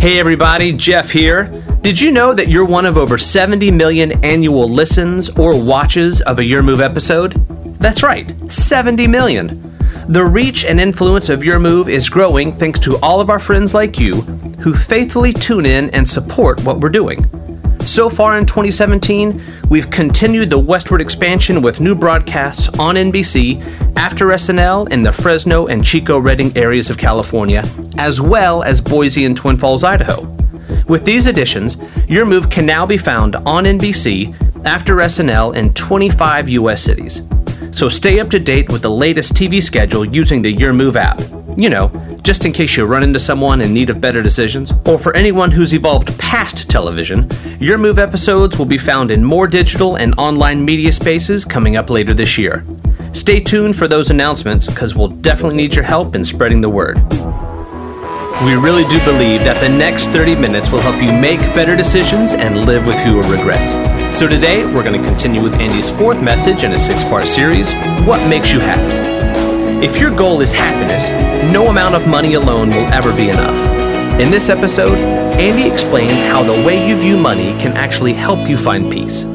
Hey everybody, Jeff here. Did you know that you're one of over 70 million annual listens or watches of a Your Move episode? That's right, 70 million. The reach and influence of Your Move is growing thanks to all of our friends like you who faithfully tune in and support what we're doing. So far in 2017, we've continued the westward expansion with new broadcasts on NBC, after SNL in the Fresno and Chico Redding areas of California, as well as Boise and Twin Falls, Idaho. With these additions, Your Move can now be found on NBC, after SNL in 25 U.S. cities. So stay up to date with the latest TV schedule using the Your Move app. You know, just in case you run into someone in need of better decisions, or for anyone who's evolved past television, Your Move episodes will be found in more digital and online media spaces coming up later this year. Stay tuned for those announcements because we'll definitely need your help in spreading the word. We really do believe that the next 30 minutes will help you make better decisions and live with fewer regrets. So today, we're going to continue with Andy's fourth message in a 6-part series, What Makes You Happy? If your goal is happiness, no amount of money alone will ever be enough. In this episode, Andy explains how the way you view money can actually help you find peace.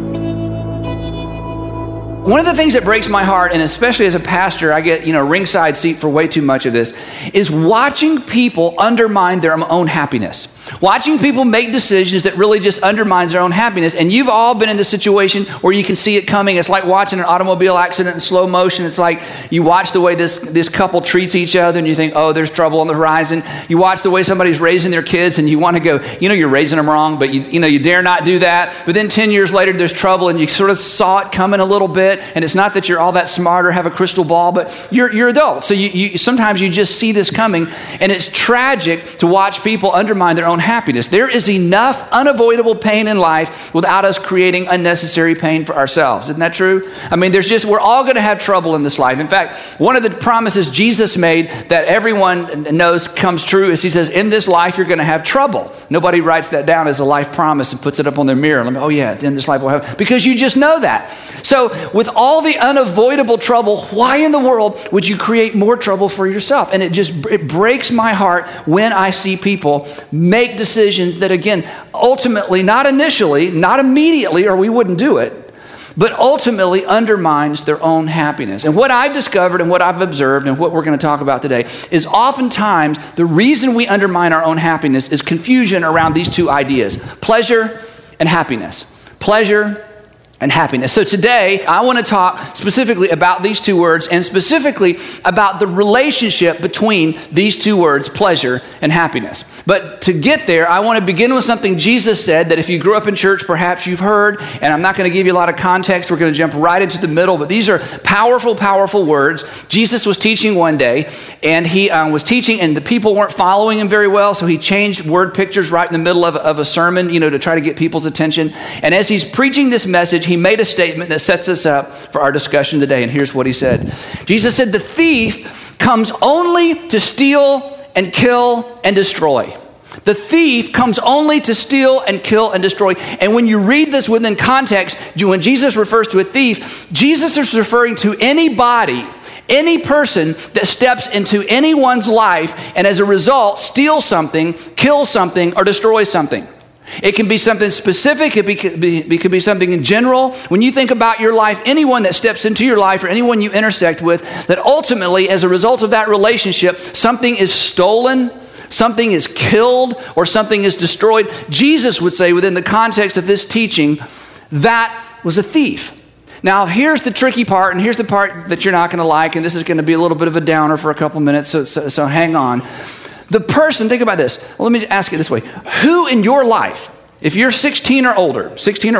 One of the things that breaks my heart, and especially as a pastor, I get, ringside seat for way too much of this, is watching people undermine their own happiness. Watching people make decisions that really just undermines their own happiness. And you've all been in this situation where you can see it coming. It's like watching an automobile accident in slow motion. It's like you watch the way this couple treats each other and you think, oh, there's trouble on the horizon. You watch the way somebody's raising their kids and you want to go, you're raising them wrong, but you dare not do that. But then 10 years later, there's trouble and you sort of saw it coming a little bit. And it's not that you're all that smart or have a crystal ball, but you're adults. So you sometimes you just see this coming, and it's tragic to watch people undermine their own happiness. There is enough unavoidable pain in life without us creating unnecessary pain for ourselves. Isn't that true? I mean, we're all going to have trouble in this life. In fact, one of the promises Jesus made that everyone knows comes true is he says, in this life, you're going to have trouble. Nobody writes that down as a life promise and puts it up on their mirror. And oh yeah, in this life we'll have, because you just know that. So with all the unavoidable trouble, why in the world would you create more trouble for yourself? And it breaks my heart when I see people make decisions that, again, ultimately, not initially, not immediately, or we wouldn't do it, but ultimately undermines their own happiness. And what I've discovered and what I've observed and what we're going to talk about today is oftentimes the reason we undermine our own happiness is confusion around these two ideas, pleasure and happiness. Pleasure and happiness. So today, I want to talk specifically about these two words and specifically about the relationship between these two words, pleasure and happiness. But to get there, I want to begin with something Jesus said that if you grew up in church, perhaps you've heard, and I'm not going to give you a lot of context. We're going to jump right into the middle, but these are powerful, powerful words. Jesus was teaching one day, and he was teaching, and the people weren't following him very well, so he changed word pictures right in the middle of a sermon, to try to get people's attention. And as he's preaching this message, he made a statement that sets us up for our discussion today, and here's what he said. Jesus said, the thief comes only to steal and kill and destroy. The thief comes only to steal and kill and destroy. And when you read this within context, when Jesus refers to a thief, Jesus is referring to anybody, any person that steps into anyone's life and as a result steals something, kills something, or destroys something. It can be something specific. It could be something in general. When you think about your life, anyone that steps into your life or anyone you intersect with, that ultimately, as a result of that relationship, something is stolen, something is killed, or something is destroyed. Jesus would say, within the context of this teaching, that was a thief. Now, here's the tricky part, and here's the part that you're not going to like, and this is going to be a little bit of a downer for a couple minutes, so hang on. The person, think about this. Well, let me ask it this way. Who in your life, if you're 16 or older,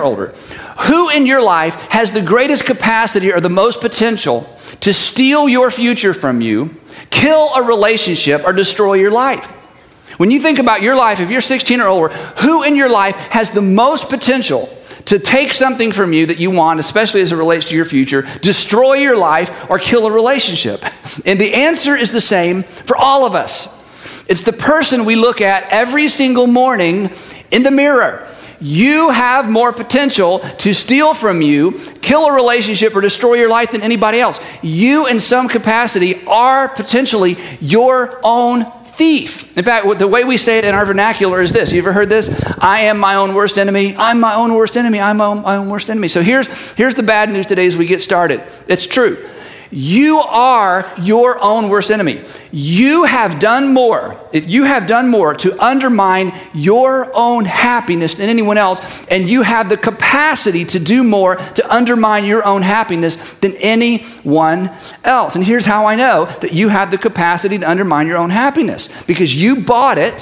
who in your life has the greatest capacity or the most potential to steal your future from you, kill a relationship, or destroy your life? When you think about your life, if you're 16 or older, who in your life has the most potential to take something from you that you want, especially as it relates to your future, destroy your life, or kill a relationship? And the answer is the same for all of us. It's the person we look at every single morning in the mirror. You have more potential to steal from you, kill a relationship, or destroy your life than anybody else. You, in some capacity, are potentially your own thief. In fact, the way we say it in our vernacular is this. You ever heard this? I am my own worst enemy. I'm my own worst enemy. I'm my own worst enemy. So here's the bad news today as we get started. It's true. You are your own worst enemy. You have done more. If you have done more to undermine your own happiness than anyone else, and you have the capacity to do more to undermine your own happiness than anyone else. And here's how I know that you have the capacity to undermine your own happiness. Because you bought it,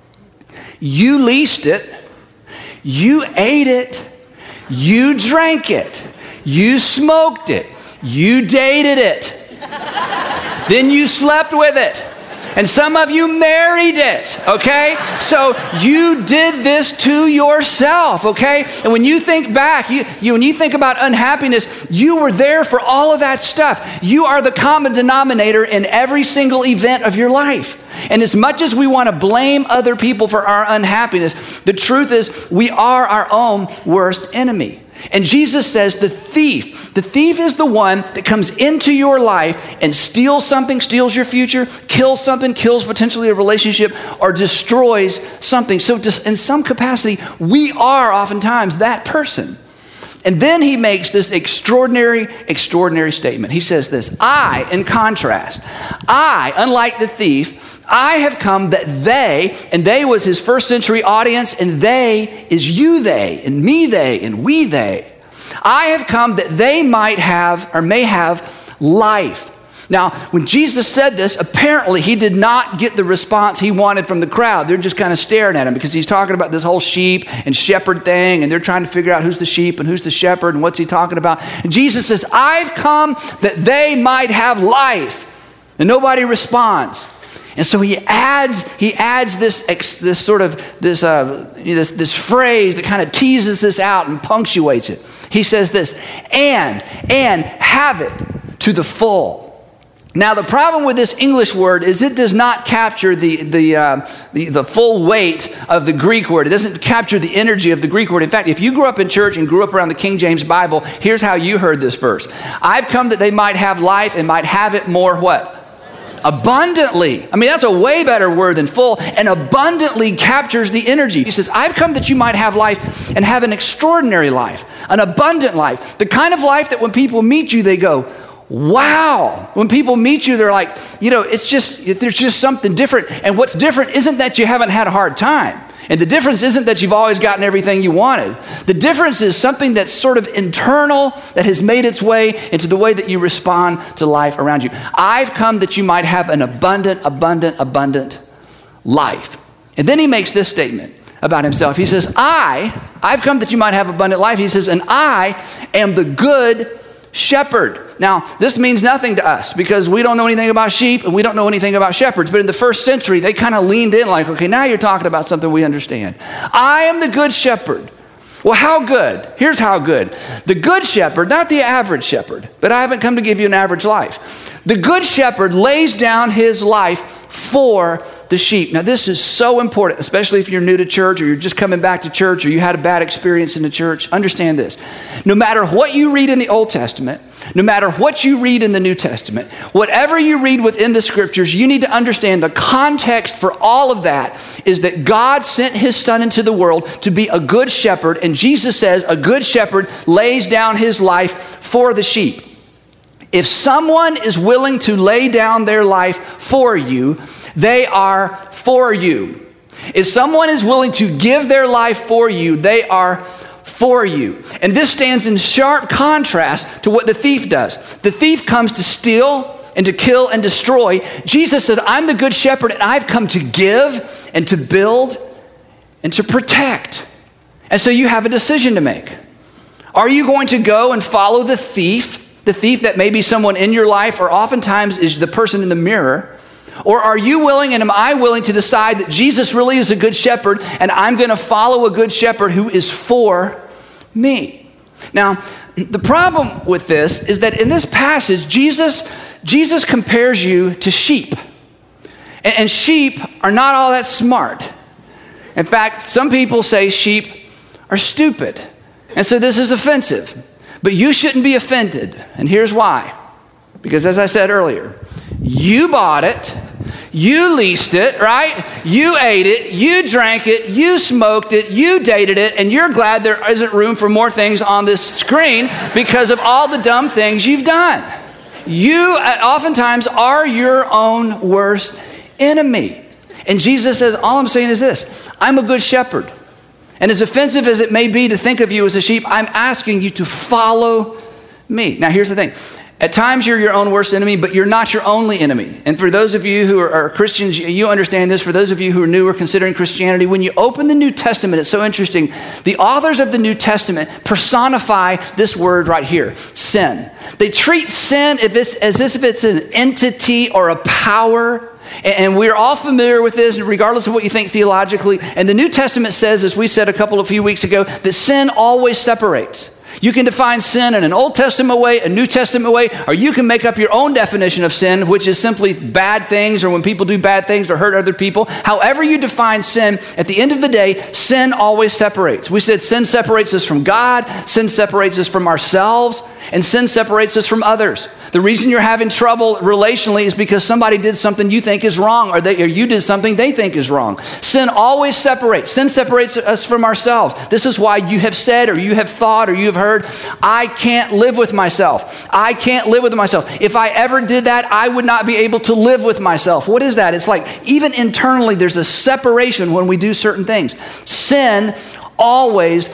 you leased it, you ate it, you drank it, you smoked it, you dated it. Then you slept with it. And some of you married it, okay? So you did this to yourself, okay? And when you think back, when you think about unhappiness, you were there for all of that stuff. You are the common denominator in every single event of your life. And as much as we want to blame other people for our unhappiness, the truth is we are our own worst enemy. And Jesus says the thief is the one that comes into your life and steals something, steals your future, kills something, kills potentially a relationship, or destroys something. So just in some capacity, we are oftentimes that person. And then he makes this extraordinary statement. He says this, in contrast, unlike the thief, I have come that they, and they was his first century audience, and they is you they, and me they, and we they. I have come that they might have, or may have, life. Now, when Jesus said this, apparently he did not get the response he wanted from the crowd. They're just kind of staring at him because he's talking about this whole sheep and shepherd thing, and they're trying to figure out who's the sheep and who's the shepherd and what's he talking about. And Jesus says, I've come that they might have life. And nobody responds. And so he adds this phrase that kind of teases this out and punctuates it. He says this, and have it to the full. Now, the problem with this English word is it does not capture the full weight of the Greek word. It doesn't capture the energy of the Greek word. In fact, if you grew up in church and grew up around the King James Bible, here's how you heard this verse. I've come that they might have life and might have it more what? Abundantly. I mean, that's a way better word than full, and abundantly captures the energy. He says, I've come that you might have life and have an extraordinary life, an abundant life, the kind of life that when people meet you, they go, wow. When people meet you, they're like, there's just something different. And what's different isn't that you haven't had a hard time. And the difference isn't that you've always gotten everything you wanted. The difference is something that's sort of internal that has made its way into the way that you respond to life around you. I've come that you might have an abundant life. And then he makes this statement about himself. He says, I've come that you might have abundant life. He says, and I am the good shepherd. Now, this means nothing to us because we don't know anything about sheep and we don't know anything about shepherds. But in the first century, they kind of leaned in like, okay, now you're talking about something we understand. I am the good shepherd. Well, how good? Here's how good. The good shepherd, not the average shepherd, but I haven't come to give you an average life. The good shepherd lays down his life for the sheep. Now, this is so important, especially if you're new to church or you're just coming back to church or you had a bad experience in the church. Understand this. No matter what you read in the Old Testament, no matter what you read in the New Testament, whatever you read within the scriptures, you need to understand the context for all of that is that God sent his son into the world to be a good shepherd. And Jesus says a good shepherd lays down his life for the sheep. If someone is willing to lay down their life for you, they are for you. If someone is willing to give their life for you, they are for you. And this stands in sharp contrast to what the thief does. The thief comes to steal and to kill and destroy. Jesus said, I'm the good shepherd and I've come to give and to build and to protect. And so you have a decision to make. Are you going to go and follow the thief? The thief that may be someone in your life or oftentimes is the person in the mirror. Or are you willing and am I willing to decide that Jesus really is a good shepherd and I'm going to follow a good shepherd who is for me? Now, the problem with this is that in this passage, Jesus compares you to sheep. And sheep are not all that smart. In fact, some people say sheep are stupid. And so this is offensive. But you shouldn't be offended. And here's why. Because as I said earlier, you bought it, You leased it, right? You ate it, you drank it, you smoked it, you dated it, and you're glad there isn't room for more things on this screen because of all the dumb things you've done. You oftentimes are your own worst enemy. And Jesus says, all I'm saying is this: I'm a good shepherd. And as offensive as it may be to think of you as a sheep, I'm asking you to follow me. Now, here's the thing. At times, you're your own worst enemy, but you're not your only enemy. And for those of you who are Christians, you understand this. For those of you who are new or considering Christianity, when you open the New Testament, it's so interesting. The authors of the New Testament personify this word right here, sin. They treat sin as if it's an entity or a power. And we're all familiar with this, regardless of what you think theologically. And the New Testament says, as we said a few weeks ago, that sin always separates. You can define sin in an Old Testament way, a New Testament way, or you can make up your own definition of sin, which is simply bad things or when people do bad things or hurt other people. However you define sin, at the end of the day, sin always separates. We said sin separates us from God, sin separates us from ourselves, and sin separates us from others. The reason you're having trouble relationally is because somebody did something you think is wrong, or you did something they think is wrong. Sin always separates. Sin separates us from ourselves. This is why you have said, or you have thought, or you have heard, I can't live with myself. I can't live with myself. If I ever did that, I would not be able to live with myself. What is that? It's like even internally, there's a separation when we do certain things. Sin always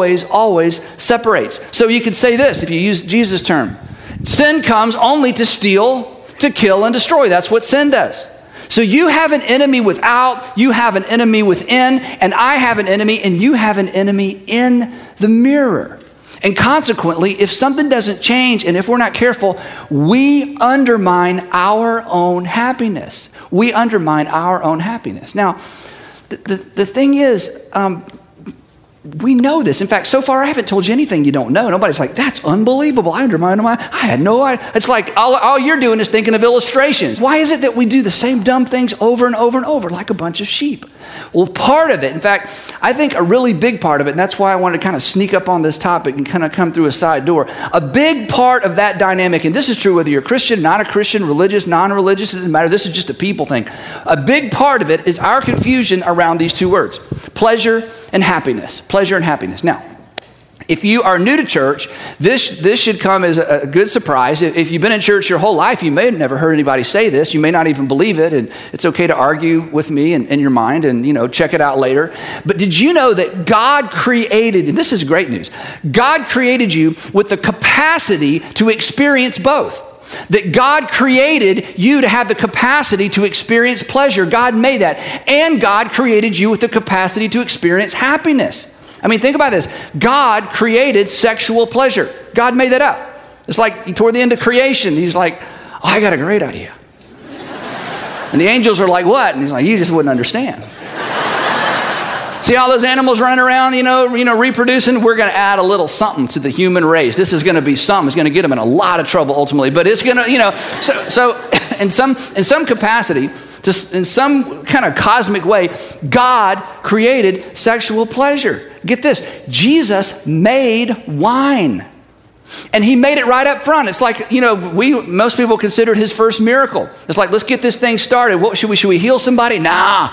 separates. So you could say this, if you use Jesus' term: sin comes only to steal, to kill, and destroy. That's what sin does. So you have an enemy without, you have an enemy within, and I have an enemy, and you have an enemy in the mirror. And consequently, if something doesn't change, and if we're not careful, we undermine our own happiness. We undermine our own happiness. Now, the thing is, we know this. In fact, so far I haven't told you anything you don't know. Nobody's like, that's unbelievable. I had no idea. It's like all you're doing is thinking of illustrations. Why is it that we do the same dumb things over and over and over like a bunch of sheep? Well, part of it, in fact, I think a really big part of it, and that's why I wanted to kind of sneak up on this topic and kind of come through a side door. A big part of that dynamic, and this is true whether you're Christian, not a Christian, religious, non-religious, it doesn't matter. This is just a people thing. A big part of it is our confusion around these two words: pleasure and happiness. Pleasure and happiness. Now, if you are new to church, this should come as a good surprise. If you've been in church your whole life, you may have never heard anybody say this. You may not even believe it, and it's okay to argue with me in your mind and check it out later. But did you know that God created, and this is great news, God created you with the capacity to experience both. That God created you to have the capacity to experience pleasure. God made that. And God created you with the capacity to experience happiness. I mean, think about this. God created sexual pleasure. God made that up. It's like toward the end of creation, he's like, oh, I got a great idea. And the angels are like, what? And he's like, you just wouldn't understand. See all those animals running around, reproducing? We're going to add a little something to the human race. This is going to be something. It's going to get them in a lot of trouble ultimately. But it's going to, so in some capacity, just in some kind of cosmic way, God created sexual pleasure. Get this, Jesus made wine. And he made it right up front. It's like, most people consider it his first miracle. It's like, let's get this thing started. What should we heal somebody? Nah.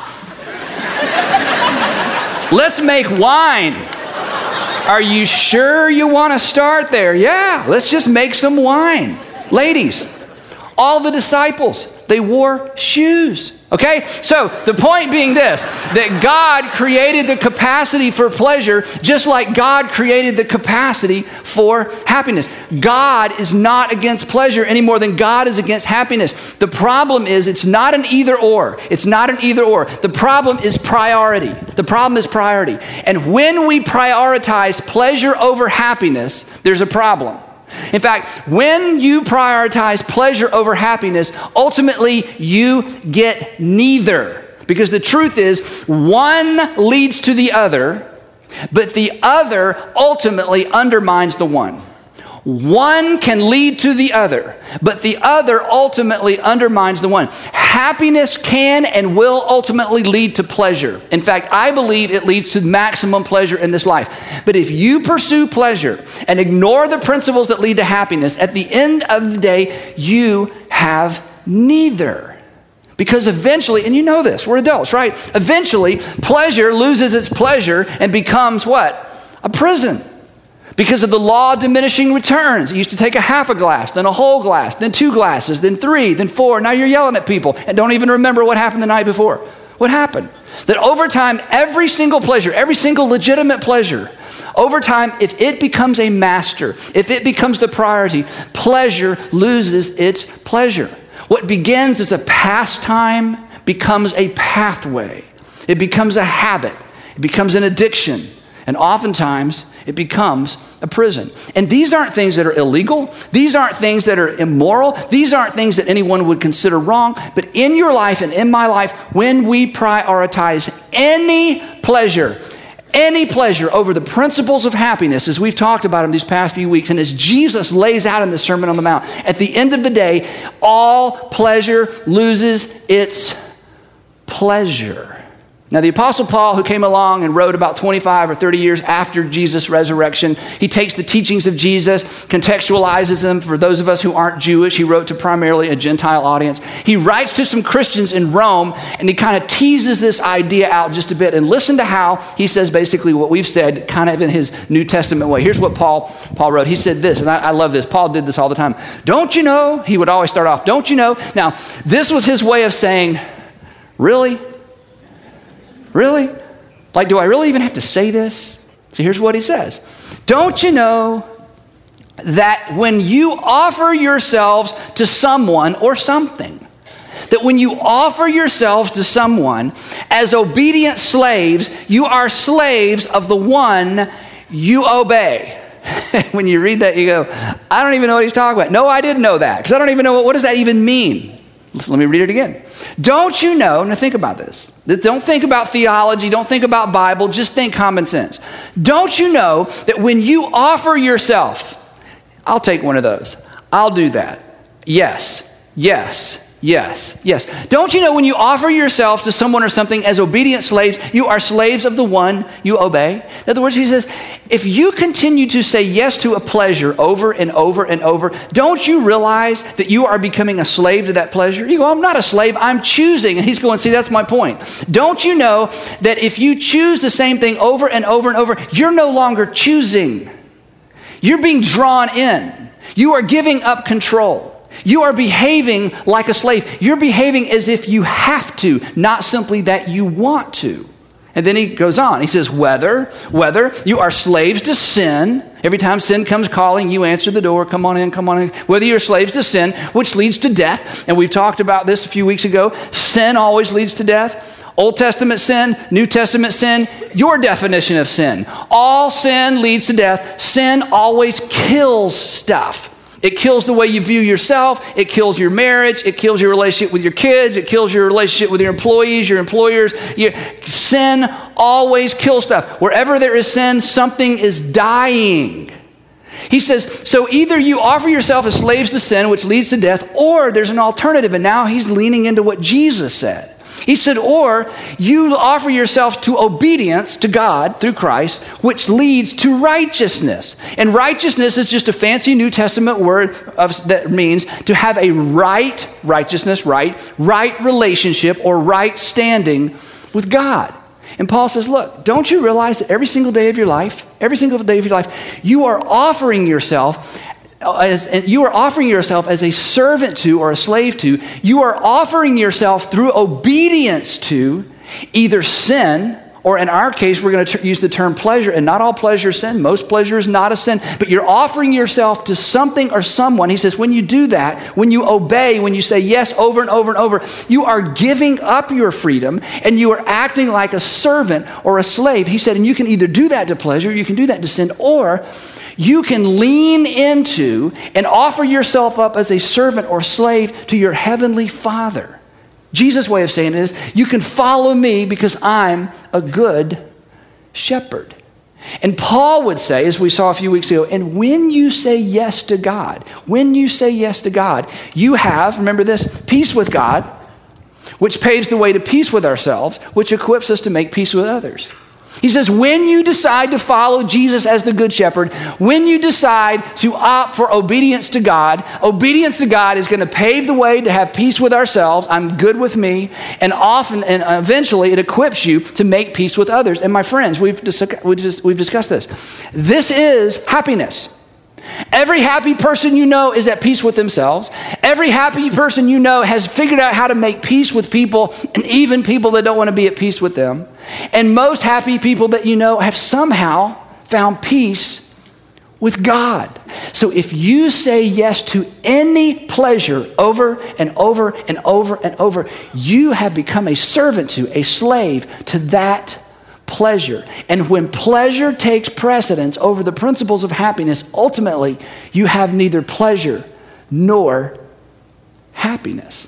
Let's make wine. Are you sure you want to start there? Yeah, let's just make some wine. Ladies, all the disciples, they wore shoes. Okay? So the point being this, that God created the capacity for pleasure just like God created the capacity for happiness. God is not against pleasure any more than God is against happiness. The problem is it's not an either or. It's not an either or. The problem is priority. The problem is priority. And when we prioritize pleasure over happiness, there's a problem. In fact, when you prioritize pleasure over happiness, ultimately you get neither. Because the truth is, one leads to the other, but the other ultimately undermines the one. One can lead to the other, but the other ultimately undermines the one. Happiness can and will ultimately lead to pleasure. In fact, I believe it leads to maximum pleasure in this life. But if you pursue pleasure and ignore the principles that lead to happiness, at the end of the day, you have neither. Because eventually, and you know this, we're adults, right? Eventually, pleasure loses its pleasure and becomes what? A prison. Because of the law of diminishing returns. You used to take a half a glass, then a whole glass, then 2 glasses, then 3, then 4. Now you're yelling at people and don't even remember what happened the night before. What happened? That over time, every single pleasure, every single legitimate pleasure, over time, if it becomes a master, if it becomes the priority, pleasure loses its pleasure. What begins as a pastime becomes a pathway. It becomes a habit. It becomes an addiction. And oftentimes, it becomes a prison. And these aren't things that are illegal. These aren't things that are immoral. These aren't things that anyone would consider wrong. But in your life and in my life, when we prioritize any pleasure over the principles of happiness, as we've talked about in these past few weeks, and as Jesus lays out in the Sermon on the Mount, at the end of the day, all pleasure loses its pleasure. Now, the Apostle Paul, who came along and wrote about 25 or 30 years after Jesus' resurrection, he takes the teachings of Jesus, contextualizes them for those of us who aren't Jewish. He wrote to primarily a Gentile audience. He writes to some Christians in Rome, and he kind of teases this idea out just a bit. And listen to how he says basically what we've said kind of in his New Testament way. Here's what Paul wrote. He said this, and I love this. Paul did this all the time. Don't you know? He would always start off, don't you know? Now, this was his way of saying, really? Really? Like, do I really even have to say this? So here's what he says. Don't you know that when you offer yourselves to someone or something, that when you offer yourselves to someone as obedient slaves, you are slaves of the one you obey. When you read that, you go, I don't even know what he's talking about. No, I didn't know that, because I don't even know what does that even mean? Let me read it again. Don't you know, now think about this. Don't think about theology, don't think about Bible, just think common sense. Don't you know that when you offer yourself, I'll take one of those. I'll do that. Yes, yes, yes, yes. Don't you know when you offer yourself to someone or something as obedient slaves, you are slaves of the one you obey? In other words, he says, if you continue to say yes to a pleasure over and over and over, don't you realize that you are becoming a slave to that pleasure? You go, I'm not a slave, I'm choosing. And he's going, see, that's my point. Don't you know that if you choose the same thing over and over and over, you're no longer choosing. You're being drawn in. You are giving up control. You are behaving like a slave. You're behaving as if you have to, not simply that you want to. And then he goes on. He says, whether you are slaves to sin, every time sin comes calling, you answer the door, come on in, come on in. Whether you're slaves to sin, which leads to death, and we've talked about this a few weeks ago, sin always leads to death. Old Testament sin, New Testament sin, your definition of sin. All sin leads to death. Sin always kills stuff. It kills the way you view yourself. It kills your marriage. It kills your relationship with your kids. It kills your relationship with your employees, your employers. Sin always kills stuff. Wherever there is sin, something is dying. He says, so either you offer yourself as slaves to sin, which leads to death, or there's an alternative. And now he's leaning into what Jesus said. He said, or you offer yourself to obedience to God through Christ, which leads to righteousness. And righteousness is just a fancy New Testament word that means to have a right relationship or right standing with God. And Paul says, look, don't you realize that every single day of your life, you are offering yourself as a servant to or a slave to. You are offering yourself through obedience to either sin, or in our case, we're going to use the term pleasure, and not all pleasure is sin. Most pleasure is not a sin, but you're offering yourself to something or someone. He says, when you do that, when you obey, when you say yes over and over and over, you are giving up your freedom and you are acting like a servant or a slave. He said, and you can either do that to pleasure, you can do that to sin, or you can lean into and offer yourself up as a servant or slave to your heavenly Father. Jesus' way of saying it is, you can follow me because I'm a good shepherd. And Paul would say, as we saw a few weeks ago, and when you say yes to God, you have, remember this, peace with God, which paves the way to peace with ourselves, which equips us to make peace with others. He says, when you decide to follow Jesus as the good shepherd, when you decide to opt for obedience to God is going to pave the way to have peace with ourselves. I'm good with me. And often and eventually it equips you to make peace with others. And my friends, we've discussed this. This is happiness. Every happy person you know is at peace with themselves. Every happy person you know has figured out how to make peace with people, and even people that don't want to be at peace with them. And most happy people that you know have somehow found peace with God. So if you say yes to any pleasure over and over and over and over, you have become a servant to, a slave to that pleasure. And when pleasure takes precedence over the principles of happiness, ultimately you have neither pleasure nor happiness.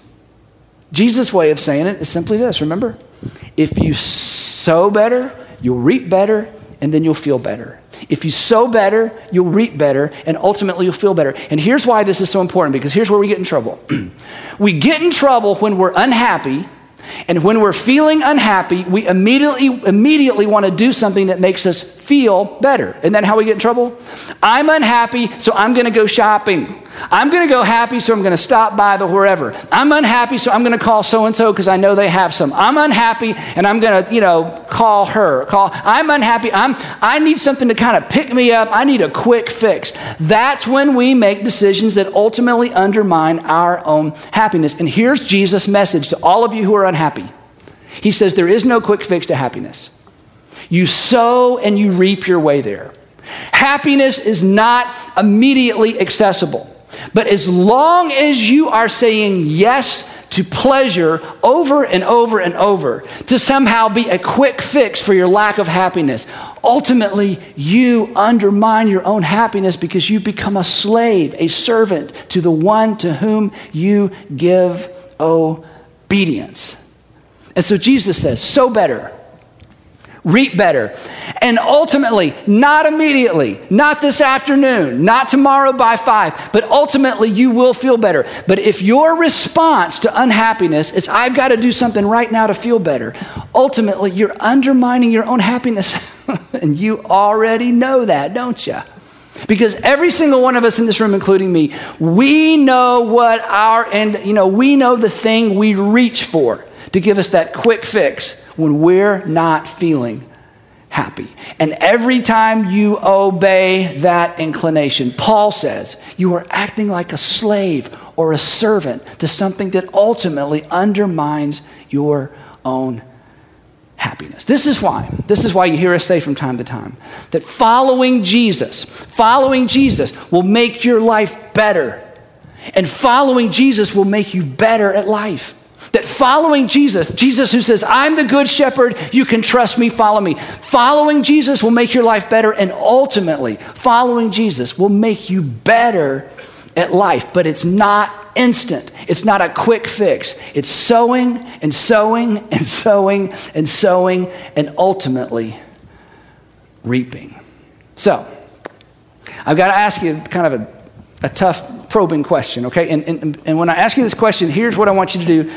Jesus' way of saying it is simply this, remember? If you sow better, you'll reap better, and then you'll feel better. If you sow better, you'll reap better, and ultimately you'll feel better. And here's why this is so important, because here's where we get in trouble. We get in trouble when we're unhappy. And when we're feeling unhappy, we immediately want to do something that makes us feel better. Isn't that how we get in trouble? I'm unhappy, so I'm going to go shopping. I'm going to go happy, so I'm going to stop by the wherever. I'm unhappy, so I'm going to call so-and-so because I know they have some. I'm unhappy, and I'm going to, call her. I'm unhappy. I need something to kind of pick me up. I need a quick fix. That's when we make decisions that ultimately undermine our own happiness. And here's Jesus' message to all of you who are unhappy. He says there is no quick fix to happiness. You sow and you reap your way there. Happiness is not immediately accessible. But as long as you are saying yes to pleasure over and over and over, to somehow be a quick fix for your lack of happiness, ultimately you undermine your own happiness because you become a slave, a servant to the one to whom you give obedience. And so Jesus says, sow better, reap better. And ultimately, not immediately, not this afternoon, not tomorrow by 5, but ultimately you will feel better. But if your response to unhappiness is, I've got to do something right now to feel better, ultimately you're undermining your own happiness. And you already know that, don't you? Because every single one of us in this room, including me, we know what we know the thing we reach for to give us that quick fix when we're not feeling happy. And every time you obey that inclination, Paul says, you are acting like a slave or a servant to something that ultimately undermines your own happiness. This is why you hear us say from time to time that following Jesus will make your life better. And following Jesus will make you better at life. That following Jesus who says, I'm the good shepherd, you can trust me, follow me. Following Jesus will make your life better, and ultimately, following Jesus will make you better at life. But it's not instant. It's not a quick fix. It's sowing and sowing and sowing and sowing and ultimately reaping. So, I've got to ask you kind of a tough probing question, okay? And when I ask you this question, here's what I want you to do,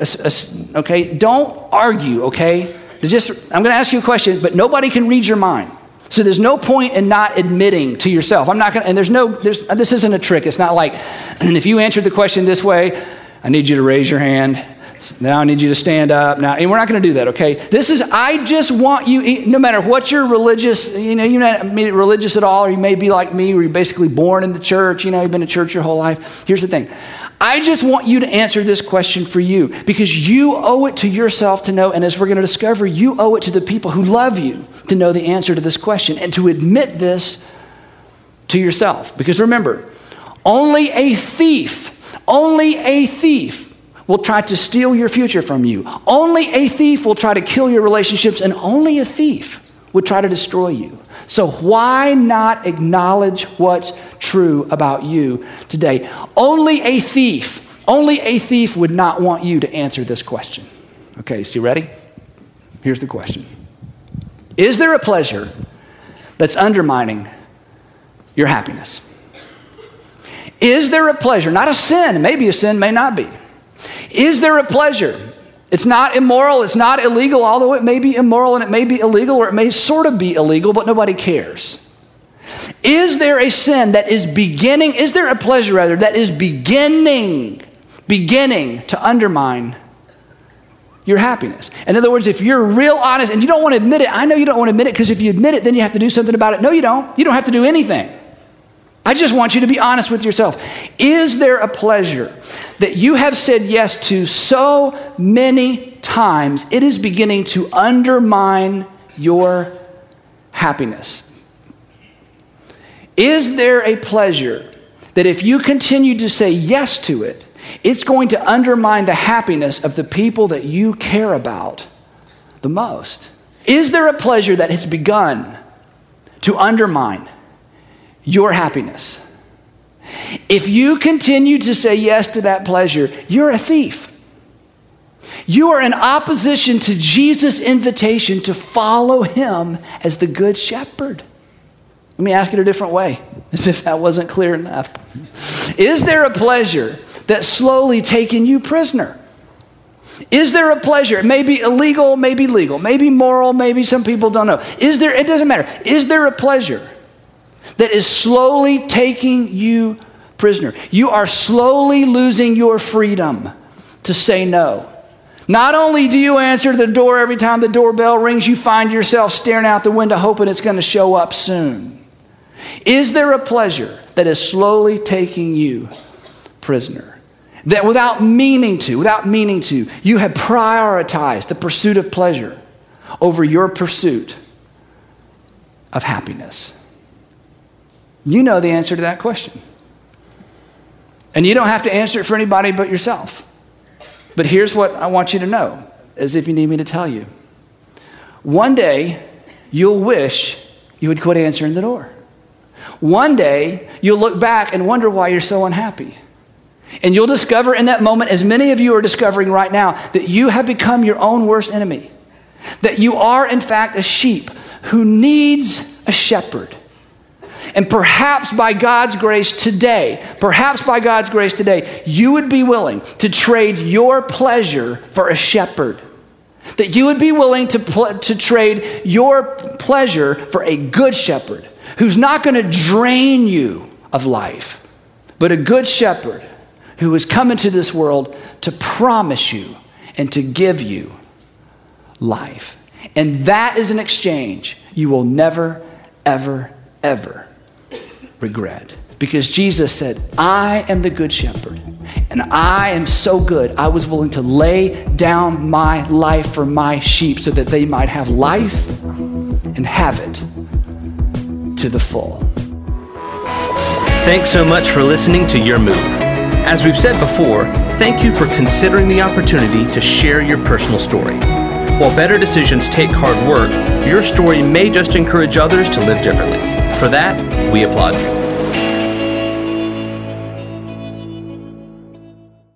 okay? Don't argue, okay? I'm going to ask you a question, but nobody can read your mind. So there's no point in not admitting to yourself. I'm not going to, and this isn't a trick. It's not like, and if you answered the question this way, I need you to raise your hand. Now I need you to stand up. Now, and we're not going to do that, okay? I just want you, no matter what you're religious, you're not religious at all, or you may be like me, where you're basically born in the church, you've been in church your whole life. Here's the thing. I just want you to answer this question for you, because you owe it to yourself to know, and as we're going to discover, you owe it to the people who love you to know the answer to this question and to admit this to yourself. Because remember, only a thief will try to steal your future from you. Only a thief will try to kill your relationships, and only a thief would try to destroy you. So why not acknowledge what's true about you today? Only a thief would not want you to answer this question. Okay, so you ready? Here's the question. Is there a pleasure that's undermining your happiness? Is there a pleasure, not a sin, maybe a sin, may not be. Is there a pleasure It's not immoral, it's not illegal, although it may be immoral and it may be illegal or it may sort of be illegal, but nobody cares. Is there a sin that is beginning, is there a pleasure rather, that is beginning to undermine your happiness? In other words, if you're real honest and you don't want to admit it, I know you don't want to admit it because if you admit it, then you have to do something about it. No, you don't. You don't have to do anything. I just want you to be honest with yourself. Is there a pleasure that you have said yes to so many times, it is beginning to undermine your happiness? Is there a pleasure that if you continue to say yes to it, it's going to undermine the happiness of the people that you care about the most? Is there a pleasure that has begun to undermine your happiness? If you continue to say yes to that pleasure, you're a thief. You are in opposition to Jesus' invitation to follow him as the good shepherd. Let me ask it a different way, as if that wasn't clear enough. Is there a pleasure that's slowly taking you prisoner? Is there a pleasure? It may be illegal, maybe legal, maybe moral, maybe some people don't know. It doesn't matter. Is there a pleasure that is slowly taking you prisoner? You are slowly losing your freedom to say no. Not only do you answer the door every time the doorbell rings, you find yourself staring out the window hoping it's going to show up soon. Is there a pleasure that is slowly taking you prisoner? That without meaning to, you have prioritized the pursuit of pleasure over your pursuit of happiness? You know the answer to that question. And you don't have to answer it for anybody but yourself. But here's what I want you to know, as if you need me to tell you. One day, you'll wish you would quit answering the door. One day, you'll look back and wonder why you're so unhappy. And you'll discover in that moment, as many of you are discovering right now, that you have become your own worst enemy. That you are, in fact, a sheep who needs a shepherd. And perhaps by God's grace today, you would be willing to trade your pleasure for a shepherd. That you would be willing to trade your pleasure for a good shepherd who's not going to drain you of life, but a good shepherd who has come into this world to promise you and to give you life. And that is an exchange you will never, ever, ever regret. Because Jesus said, I am the good shepherd, and I am so good, I was willing to lay down my life for my sheep so that they might have life and have it to the full. Thanks so much for listening to Your Move. As we've said before, thank you for considering the opportunity to share your personal story. While better decisions take hard work, your story may just encourage others to live differently. For that, we applaud you.